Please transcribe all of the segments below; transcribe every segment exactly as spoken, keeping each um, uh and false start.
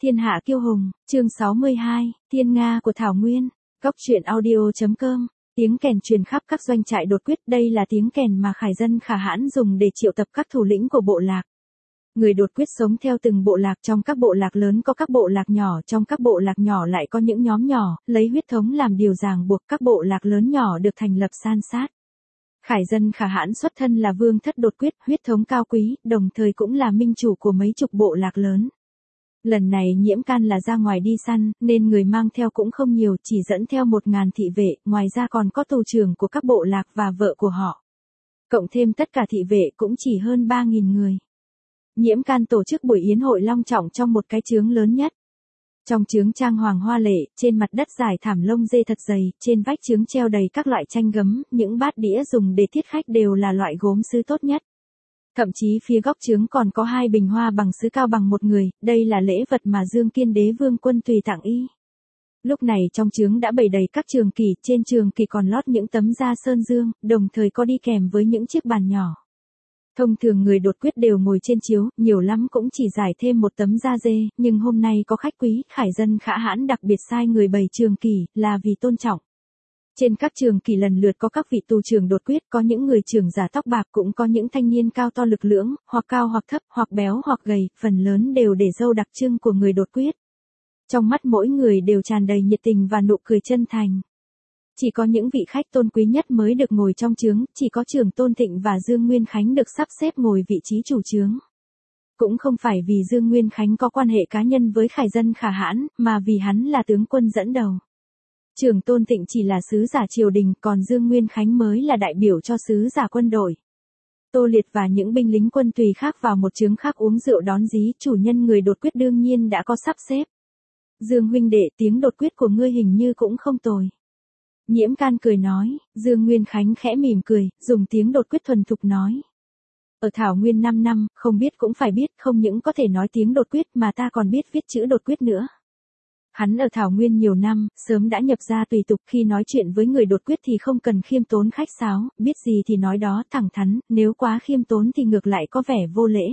Thiên hạ kiêu hùng, chương sáu mươi hai, Thiên Nga của Thảo Nguyên, Góc truyện audio.com. Tiếng kèn truyền khắp các doanh trại đột quyết, đây là tiếng kèn mà khải dân Khả Hãn dùng để triệu tập các thủ lĩnh của bộ lạc. Người đột quyết sống theo từng bộ lạc, trong các bộ lạc lớn có các bộ lạc nhỏ, trong các bộ lạc nhỏ lại có những nhóm nhỏ, lấy huyết thống làm điều ràng buộc các bộ lạc lớn nhỏ được thành lập san sát. Khải dân Khả Hãn xuất thân là vương thất đột quyết, huyết thống cao quý, đồng thời cũng là minh chủ của mấy chục bộ lạc lớn. Lần này Nhiễm Can là ra ngoài đi săn, nên người mang theo cũng không nhiều, chỉ dẫn theo một ngàn thị vệ, ngoài ra còn có tù trưởng của các bộ lạc và vợ của họ. Cộng thêm tất cả thị vệ cũng chỉ hơn ba nghìn người. Nhiễm Can tổ chức buổi yến hội long trọng trong một cái chướng lớn nhất. Trong chướng trang hoàng hoa lệ, trên mặt đất dài thảm lông dê thật dày, trên vách chướng treo đầy các loại tranh gấm, những bát đĩa dùng để thiết khách đều là loại gốm sứ tốt nhất. Thậm chí phía góc chướng còn có hai bình hoa bằng sứ cao bằng một người, đây là lễ vật mà Dương Kiên Đế Vương quân tùy tặng y. Lúc này trong chướng đã bày đầy các trường kỷ, trên trường kỷ còn lót những tấm da sơn dương, đồng thời có đi kèm với những chiếc bàn nhỏ. Thông thường người đột quyết đều ngồi trên chiếu, nhiều lắm cũng chỉ giải thêm một tấm da dê, nhưng hôm nay có khách quý, Khải dân Khả Hãn đặc biệt sai người bày trường kỷ, là vì tôn trọng. Trên các trường kỷ lần lượt có các vị tù trưởng đột quyết, có những người trưởng giả tóc bạc, cũng có những thanh niên cao to lực lưỡng, hoặc cao hoặc thấp, hoặc béo hoặc gầy, phần lớn đều để râu đặc trưng của người đột quyết. Trong mắt mỗi người đều tràn đầy nhiệt tình và nụ cười chân thành. Chỉ có những vị khách tôn quý nhất mới được ngồi trong chướng, chỉ có Trưởng Tôn Thịnh và Dương Nguyên Khánh được sắp xếp ngồi vị trí chủ chướng. Cũng không phải vì Dương Nguyên Khánh có quan hệ cá nhân với Khải dân Khả Hãn, mà vì hắn là tướng quân dẫn đầu. Trưởng Tôn Thịnh chỉ là sứ giả triều đình, còn Dương Nguyên Khánh mới là đại biểu cho sứ giả quân đội. Tô Liệt và những binh lính quân tùy khác vào một chướng khác uống rượu đón dí, chủ nhân người đột quyết đương nhiên đã có sắp xếp. Dương huynh đệ, tiếng đột quyết của ngươi hình như cũng không tồi. Nhiễm Can cười nói, Dương Nguyên Khánh khẽ mỉm cười, dùng tiếng đột quyết thuần thục nói. Ở Thảo Nguyên năm năm, không biết cũng phải biết, không những có thể nói tiếng đột quyết mà ta còn biết viết chữ đột quyết nữa. Hắn ở Thảo Nguyên nhiều năm, sớm đã nhập ra tùy tục, khi nói chuyện với người đột quyết thì không cần khiêm tốn khách sáo, biết gì thì nói đó, thẳng thắn, nếu quá khiêm tốn thì ngược lại có vẻ vô lễ.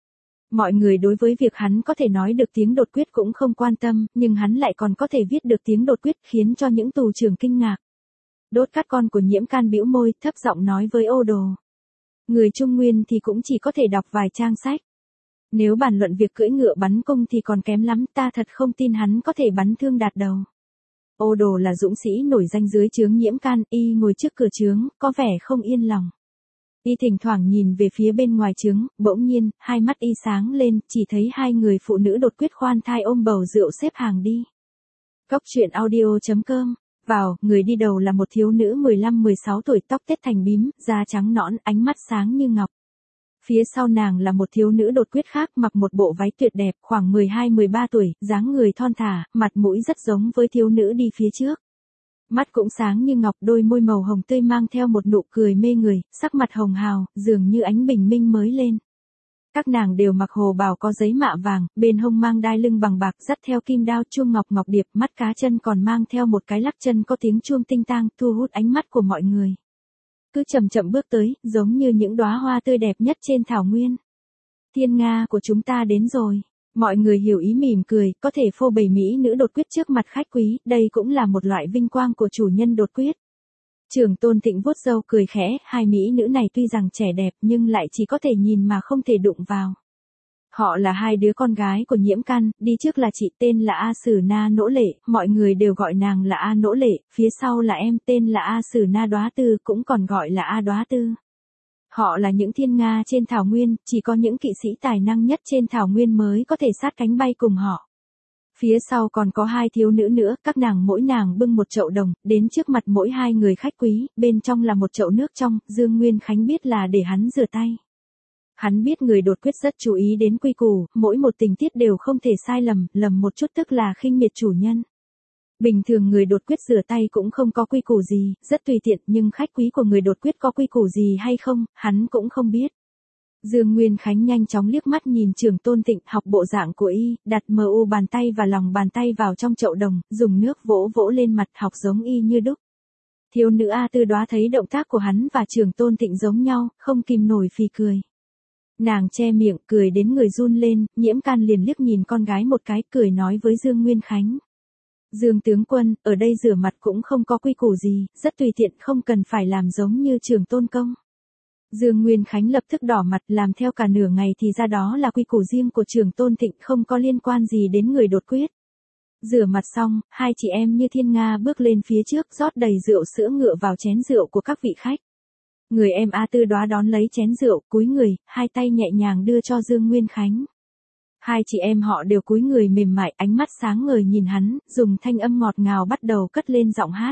Mọi người đối với việc hắn có thể nói được tiếng đột quyết cũng không quan tâm, nhưng hắn lại còn có thể viết được tiếng đột quyết khiến cho những tù trưởng kinh ngạc. Đốt cắt con của Nhiễm Can bĩu môi, thấp giọng nói với Ô Đồ. Người Trung Nguyên thì cũng chỉ có thể đọc vài trang sách. Nếu bàn luận việc cưỡi ngựa bắn cung thì còn kém lắm, ta thật không tin hắn có thể bắn thương đạt đầu. Ô Đồ là dũng sĩ nổi danh dưới trướng Nhiễm Can, y ngồi trước cửa trướng, có vẻ không yên lòng. Y thỉnh thoảng nhìn về phía bên ngoài trướng, bỗng nhiên, hai mắt y sáng lên, chỉ thấy hai người phụ nữ đột quyết khoan thai ôm bầu rượu xếp hàng đi. Góc truyện audio.com. Vào, người đi đầu là một thiếu nữ mười lăm mười sáu tuổi, tóc tết thành bím, da trắng nõn, ánh mắt sáng như ngọc. Phía sau nàng là một thiếu nữ đột quyết khác, mặc một bộ váy tuyệt đẹp, khoảng mười hai mười ba tuổi, dáng người thon thả, mặt mũi rất giống với thiếu nữ đi phía trước. Mắt cũng sáng như ngọc, đôi môi màu hồng tươi mang theo một nụ cười mê người, sắc mặt hồng hào, dường như ánh bình minh mới lên. Các nàng đều mặc hồ bào có giấy mạ vàng, bên hông mang đai lưng bằng bạc, dắt theo kim đao chuông ngọc ngọc điệp, mắt cá chân còn mang theo một cái lắc chân có tiếng chuông tinh tang, thu hút ánh mắt của mọi người. Cứ chậm chậm bước tới, giống như những đóa hoa tươi đẹp nhất trên thảo nguyên. Thiên Nga của chúng ta đến rồi. Mọi người hiểu ý mỉm cười, có thể phô bày mỹ nữ đột quyết trước mặt khách quý, đây cũng là một loại vinh quang của chủ nhân đột quyết. Trưởng Tôn Thịnh vuốt râu cười khẽ, hai mỹ nữ này tuy rằng trẻ đẹp nhưng lại chỉ có thể nhìn mà không thể đụng vào. Họ là hai đứa con gái của Nhiễm Can, đi trước là chị tên là A Sử Na Nỗ Lệ, mọi người đều gọi nàng là A Nỗ Lệ, phía sau là em tên là A Sử Na Đóa Tư, cũng còn gọi là A Đóa Tư. Họ là những thiên nga trên thảo nguyên, chỉ có những kỵ sĩ tài năng nhất trên thảo nguyên mới có thể sát cánh bay cùng họ. Phía sau còn có hai thiếu nữ nữa, các nàng mỗi nàng bưng một chậu đồng, đến trước mặt mỗi hai người khách quý, bên trong là một chậu nước trong, Dương Nguyên Khánh biết là để hắn rửa tay. Hắn biết người đột quyết rất chú ý đến quy củ, mỗi một tình tiết đều không thể sai lầm, lầm một chút tức là khinh miệt chủ nhân. Bình thường người đột quyết rửa tay cũng không có quy củ gì, rất tùy tiện, nhưng khách quý của người đột quyết có quy củ gì hay không, hắn cũng không biết. Dương Nguyên Khánh nhanh chóng liếc mắt nhìn Trưởng Tôn Thịnh, học bộ dạng của y, đặt mờ u bàn tay và lòng bàn tay vào trong chậu đồng, dùng nước vỗ vỗ lên mặt, học giống y như đúc. Thiếu nữ A Tư Đóa thấy động tác của hắn và Trưởng Tôn Thịnh giống nhau, không kìm nổi phì cười. Nàng che miệng, cười đến người run lên, Nhiễm Can liền liếc nhìn con gái một cái, cười nói với Dương Nguyên Khánh. Dương tướng quân, ở đây rửa mặt cũng không có quy củ gì, rất tùy tiện, không cần phải làm giống như Trường Tôn công. Dương Nguyên Khánh lập tức đỏ mặt, làm theo cả nửa ngày thì ra đó là quy củ riêng của Trường Tôn Thịnh, không có liên quan gì đến người đột quyết. Rửa mặt xong, hai chị em như thiên nga bước lên phía trước, rót đầy rượu sữa ngựa vào chén rượu của các vị khách. Người em A Tư Đóa đón lấy chén rượu, cúi người, hai tay nhẹ nhàng đưa cho Dương Nguyên Khánh. Hai chị em họ đều cúi người mềm mại, ánh mắt sáng ngời nhìn hắn, dùng thanh âm ngọt ngào bắt đầu cất lên giọng hát.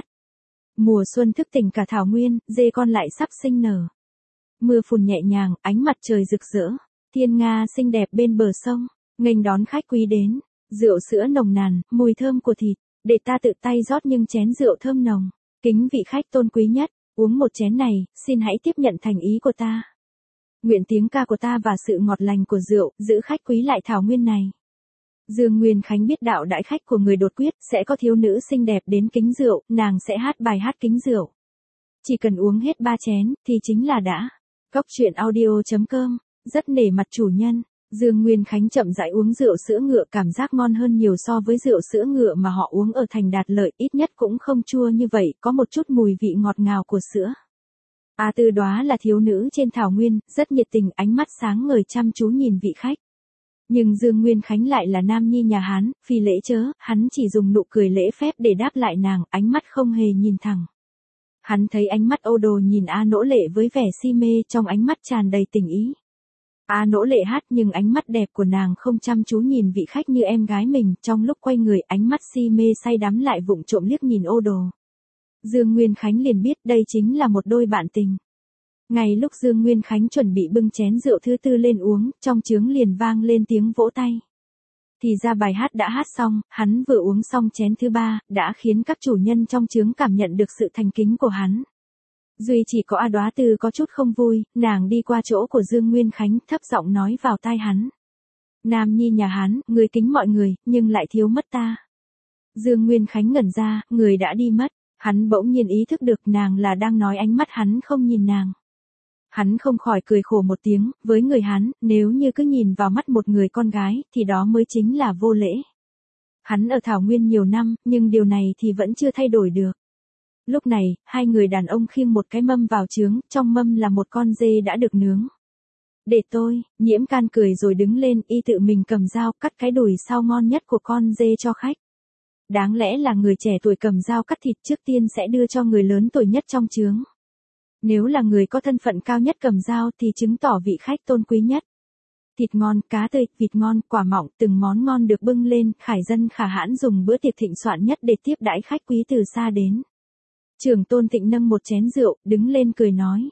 Mùa xuân thức tỉnh cả thảo nguyên, dê con lại sắp sinh nở. Mưa phùn nhẹ nhàng, ánh mặt trời rực rỡ, thiên nga xinh đẹp bên bờ sông, nghênh đón khách quý đến, rượu sữa nồng nàn, mùi thơm của thịt, để ta tự tay rót nhưng chén rượu thơm nồng, kính vị khách tôn quý nhất, uống một chén này, xin hãy tiếp nhận thành ý của ta. Nguyện tiếng ca của ta và sự ngọt lành của rượu, giữ khách quý lại thảo nguyên này. Dương Nguyên Khánh biết đạo đãi khách của người đột quyết, sẽ có thiếu nữ xinh đẹp đến kính rượu, nàng sẽ hát bài hát kính rượu. Chỉ cần uống hết ba chén, thì chính là đã. Góc truyện audio chấm com, rất nể mặt chủ nhân. Dương Nguyên Khánh chậm rãi uống rượu sữa ngựa, cảm giác ngon hơn nhiều so với rượu sữa ngựa mà họ uống ở thành Đạt Lợi, ít nhất cũng không chua như vậy, có một chút mùi vị ngọt ngào của sữa. A Tư Đóa là thiếu nữ trên thảo nguyên, rất nhiệt tình, ánh mắt sáng ngời chăm chú nhìn vị khách. Nhưng Dương Nguyên Khánh lại là nam nhi nhà Hán, phi lễ chớ, hắn chỉ dùng nụ cười lễ phép để đáp lại nàng, ánh mắt không hề nhìn thẳng. Hắn thấy ánh mắt Ô Đồ nhìn A Nỗ Lệ với vẻ si mê, trong ánh mắt tràn đầy tình ý. A Nỗ Lệ hát nhưng ánh mắt đẹp của nàng không chăm chú nhìn vị khách như em gái mình, trong lúc quay người ánh mắt si mê say đắm lại vụng trộm liếc nhìn Ô Đồ. Dương Nguyên Khánh liền biết đây chính là một đôi bạn tình. Ngay lúc Dương Nguyên Khánh chuẩn bị bưng chén rượu thứ tư lên uống, trong trướng liền vang lên tiếng vỗ tay. Thì ra bài hát đã hát xong, hắn vừa uống xong chén thứ ba, đã khiến các chủ nhân trong trướng cảm nhận được sự thành kính của hắn. Duy chỉ có A Đóa Tư có chút không vui, nàng đi qua chỗ của Dương Nguyên Khánh, thấp giọng nói vào tai hắn. Nam nhi nhà Hán, người kính mọi người, nhưng lại thiếu mất ta. Dương Nguyên Khánh ngẩn ra, người đã đi mất. Hắn bỗng nhiên ý thức được nàng là đang nói ánh mắt hắn không nhìn nàng. Hắn không khỏi cười khổ một tiếng, với người hắn, nếu như cứ nhìn vào mắt một người con gái, thì đó mới chính là vô lễ. Hắn ở thảo nguyên nhiều năm, nhưng điều này thì vẫn chưa thay đổi được. Lúc này, hai người đàn ông khiêng một cái mâm vào trướng, trong mâm là một con dê đã được nướng. Để tôi, Nhiễm Can cười rồi đứng lên, y tự mình cầm dao cắt cái đùi sau ngon nhất của con dê cho khách. Đáng lẽ là người trẻ tuổi cầm dao cắt thịt trước tiên sẽ đưa cho người lớn tuổi nhất trong trướng. Nếu là người có thân phận cao nhất cầm dao thì chứng tỏ vị khách tôn quý nhất. Thịt ngon, cá tươi, vịt ngon, quả mọng, từng món ngon được bưng lên, khải dân khả hãn dùng bữa tiệc thịnh soạn nhất để tiếp đãi khách quý từ xa đến. Trường Tôn Thịnh nâng một chén rượu, đứng lên cười nói.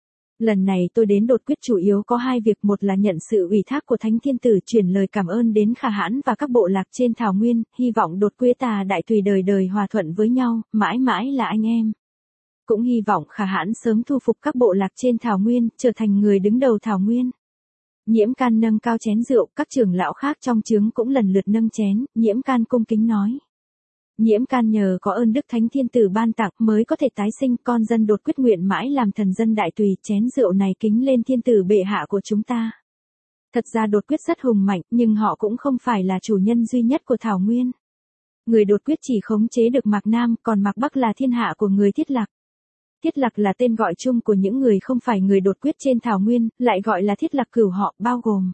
Lần này tôi đến đột quyết chủ yếu có hai việc, một là nhận sự ủy thác của Thánh Thiên Tử chuyển lời cảm ơn đến Khả Hãn và các bộ lạc trên thảo nguyên, hy vọng đột quyết ta đại tùy đời đời hòa thuận với nhau, mãi mãi là anh em. Cũng hy vọng Khả Hãn sớm thu phục các bộ lạc trên thảo nguyên, trở thành người đứng đầu thảo nguyên. Nhiễm Can nâng cao chén rượu, các trưởng lão khác trong trướng cũng lần lượt nâng chén, Nhiễm Can cung kính nói. Nhiễm Can nhờ có ơn Đức Thánh Thiên Tử ban tặng mới có thể tái sinh, con dân đột quyết nguyện mãi làm thần dân đại tùy, chén rượu này kính lên Thiên Tử bệ hạ của chúng ta. Thật ra đột quyết rất hùng mạnh, nhưng họ cũng không phải là chủ nhân duy nhất của thảo nguyên. Người đột quyết chỉ khống chế được Mạc Nam, còn Mạc Bắc là thiên hạ của người Thiết Lạc. Thiết Lạc là tên gọi chung của những người không phải người đột quyết trên thảo nguyên, lại gọi là Thiết Lạc cửu họ, bao gồm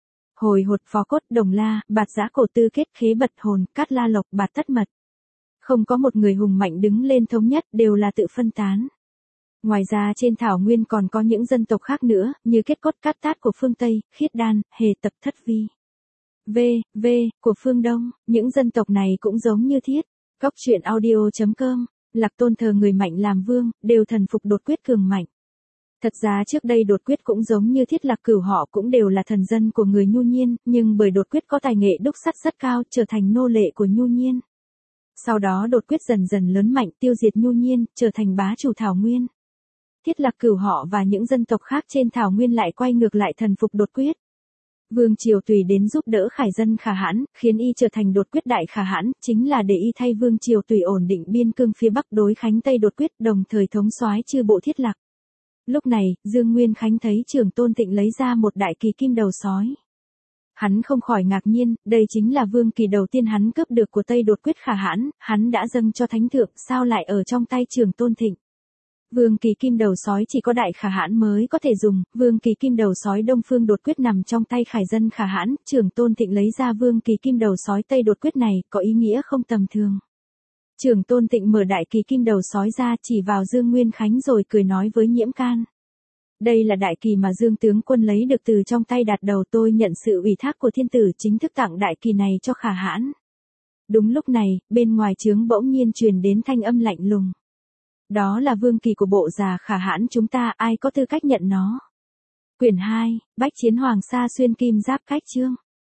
Hồi Hột, Phó Cốt, Đồng La, Bạt Giã Cổ Tư Kết, Khế Bật Hồn, Cát La Lộc, Bạt Tất Mật. Không có một người hùng mạnh đứng lên thống nhất, đều là tự phân tán. Ngoài ra trên thảo nguyên còn có những dân tộc khác nữa, như Kết Cốt Cát Tát của phương Tây, Khiết Đan, Hề Tập Thất Vi, V, V, của phương Đông, những dân tộc này cũng giống như Thiết. Góc truyện audio chấm com, Lạc Tôn thờ người mạnh làm vương, đều thần phục đột quyết cường mạnh. Thật ra trước đây đột quyết cũng giống như Thiết Lạc cửu họ cũng đều là thần dân của người Nhu Nhiên, nhưng bởi đột quyết có tài nghệ đúc sắt rất cao, trở thành nô lệ của Nhu Nhiên. Sau đó đột quyết dần dần lớn mạnh, tiêu diệt Nhu Nhiên, trở thành bá chủ thảo nguyên. Thiết Lạc cửu họ và những dân tộc khác trên thảo nguyên lại quay ngược lại thần phục đột quyết. Vương Triều Tùy đến giúp đỡ khải dân Khả Hãn, khiến y trở thành đột quyết đại Khả Hãn, chính là để y thay Vương Triều Tùy ổn định biên cương phía Bắc đối khánh Tây đột quyết, đồng thời thống soái chư bộ Thiết Lạc. Lúc này, Dương Nguyên Khánh thấy Trường Tôn Thịnh lấy ra một đại kỳ kim đầu sói. Hắn không khỏi ngạc nhiên, đây chính là vương kỳ đầu tiên hắn cướp được của Tây Đột Quyết Khả Hãn, hắn đã dâng cho thánh thượng, sao lại ở trong tay Trường Tôn Thịnh. Vương kỳ kim đầu sói chỉ có đại Khả Hãn mới có thể dùng, vương kỳ kim đầu sói Đông Phương Đột Quyết nằm trong tay khải dân Khả Hãn, Trường Tôn Thịnh lấy ra vương kỳ kim đầu sói Tây Đột Quyết này, có ý nghĩa không tầm thường. Trường Tôn Thịnh mở đại kỳ kim đầu sói ra chỉ vào Dương Nguyên Khánh rồi cười nói với Nhiễm Can. Đây là đại kỳ mà Dương tướng quân lấy được từ trong tay Đạt Đầu, tôi nhận sự ủy thác của thiên tử chính thức tặng đại kỳ này cho Khả Hãn. Đúng lúc này, bên ngoài trướng bỗng nhiên truyền đến thanh âm lạnh lùng. Đó là vương kỳ của bộ già Khả Hãn chúng ta, ai có tư cách nhận nó. Quyển hai, Bách chiến Hoàng Sa xuyên kim giáp cách chương.